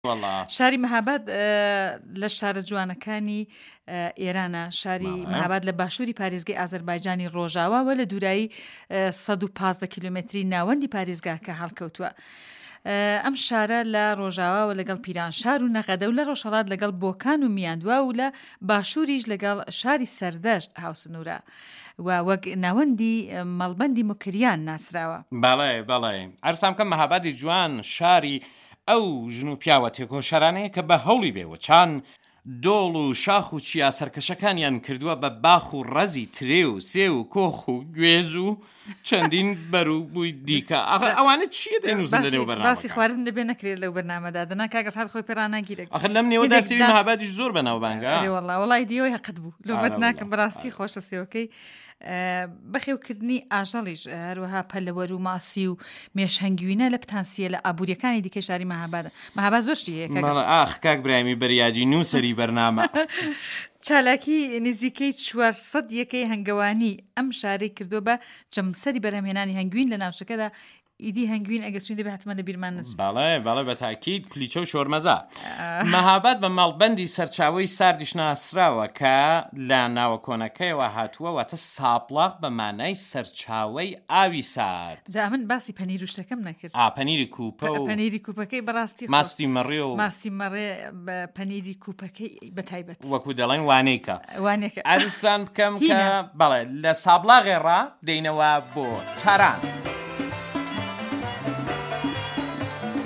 شاری مەهاباد لە شارە جوانەکانی ئێرانە. شاری مەهاباد لە باشووری پارێزگای ئازەربایجانی ڕۆژاوە لە دوورایی 115 کیلومتری ناوەندی پارێزگاکە هەڵکەوتووە. ئەم شارە لە ڕۆژاوە لەگەڵ پیرانشار و نەقەدە و لە ڕۆژهەڵات لەگەڵ بۆکان و میاندووە و لە باشووریش لەگەڵ شاری سەردەشت هاوسنوورە و وەک ناوەندی مەڵبەندی مکریان ناسراوە. بەڵێ ئەرسام کەم مەهابادی جوان شاری ئەو ژن و پیاوە تێکۆشەرانەیە کە بە هەوڵی بێوە چان دۆڵ و شاخ و چیا سەرکەشەکانیان کردووە بە باخ و ڕەزی ترێ و سێ و کۆخ و گوێز و چەندین بەر و بووی دیکە. ئەوانە چیە دەینوزن لەنێو بەرنامەکە؟ باسی خواردن دەبێ نەکرێت لەو بەرنامەدا دەنا کاکەس هات خۆی پێراناگیرێت. ئەخ لەم نێوەدا سێوی مەهابادیش زۆر بەناوبانگە. وەڵای دیەوەی حەقت بوو لۆمەت ناکەم بەڕاستی خۆشە سێوەکەی بەخێوکردنی ئاژەڵیش هەروەها پەلەوەر و ماسی و مێشهەنگوینە لە پتانسیە لە ئابوووریەکانی دیکە شاری مەهابادە. مەهاباد زۆر شتیە ئاخ کاک برایمی بەریاجی نووسری بەرنامە. چالاکی نزیکەی 400 یەکەی هەنگەوانی ئەم شارەی کردو بە جەمسەری بەرهەمهێنانی هەنگوین لە ناوچەکەدا. ئیدی هەنگوین ئەگەر چوین دەبێت حتممە لە بیرمان نچێت. بەڵێ بە تاکید کلیچە و شۆرمەزە. مەهاباد بە ماڵبەندی سەرچاوەی ساردیش ناسراوە کە لە ناوە کۆنەکەیەوە هاتووە واتە ساپڵاق بە مانای سەرچاوەی ئاوی سارد. جا من باسی پەنیر و شتەکەم نەکرد. پەنیری کوپە و پەنیری کوپەکەی بەڕاستی ماستی مەڕێ و ماستی مەڕێ بە پەنیری کوپەکەی بەتایبەت وەکو دەڵێن وانەیکە وانێکە ئەرستان بکەم کە بەڵێ لە سابڵاغێڕا دێینەوە بۆ چاران.